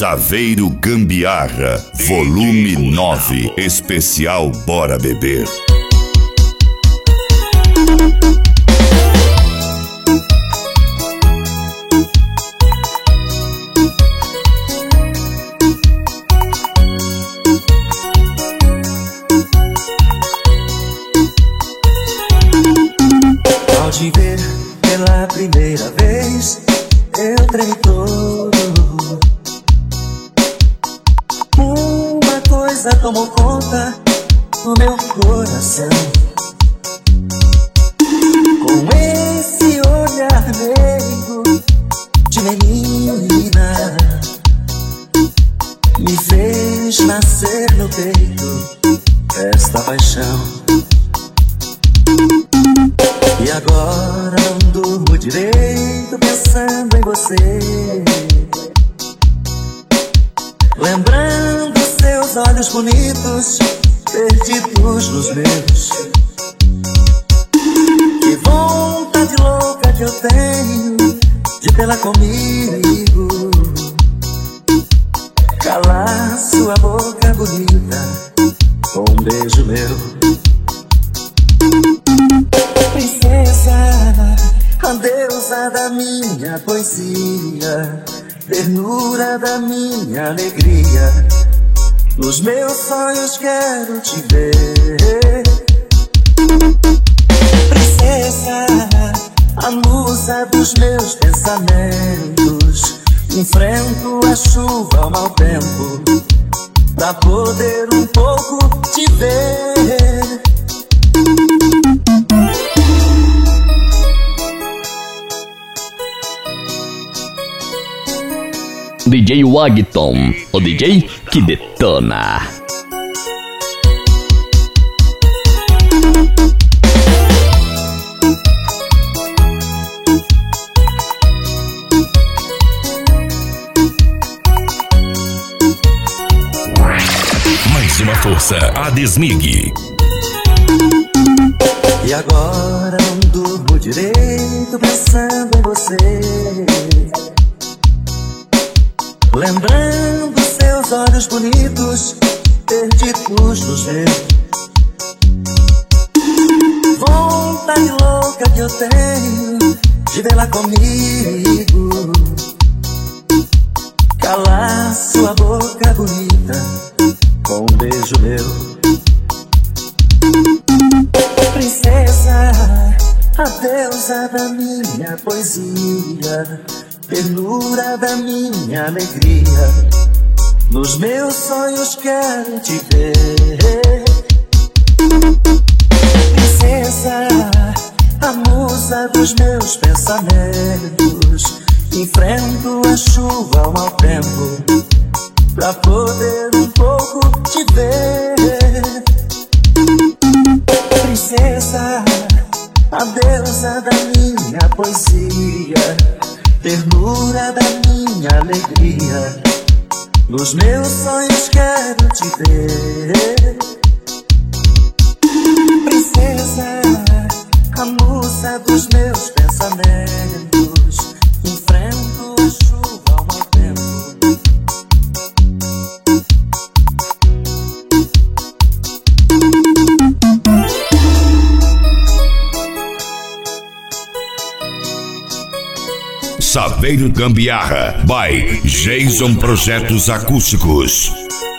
Saveiro Gambiarra, volume 9, especial Bora Beber. Ao te ver pela primeira vez, eu tremi todo. Uma coisa tomou conta do meu coração. Com esse olhar meigo de menina, me fez nascer no peito esta paixão. E agora não durmo direito pensando em você, lembrando seus olhos bonitos perdidos nos meus. Que vontade louca que eu tenho de tê-la comigo, calar sua boca bonita com um beijo meu. Princesa, a deusa da minha poesia, ternura da minha alegria, nos meus sonhos quero te ver. Princesa, a musa dos meus pensamentos, enfrento a chuva ao mau tempo pra poder um pouco te ver. DJ Wagton, o DJ que detona. Mais uma força, Adesmig. E agora não durmo direito pensando em você, lembrando seus olhos bonitos perdidos nos meus. Vontade louca que eu tenho de vê-la comigo, calar sua boca bonita com um beijo meu. Princesa, a deusa da minha poesia, ternura da minha alegria, nos meus sonhos quero te ver. Princesa, a musa dos meus pensamentos, enfrento a chuva ao mau tempo pra poder um pouco te ver. Princesa, a deusa da minha poesia, ternura da minha alegria, nos meus sonhos quero te ver. Princesa, a musa dos meus pensamentos, enfrento a chuva ao mau tempo. Saveiro Gambiarra, by Jason Projetos Acústicos.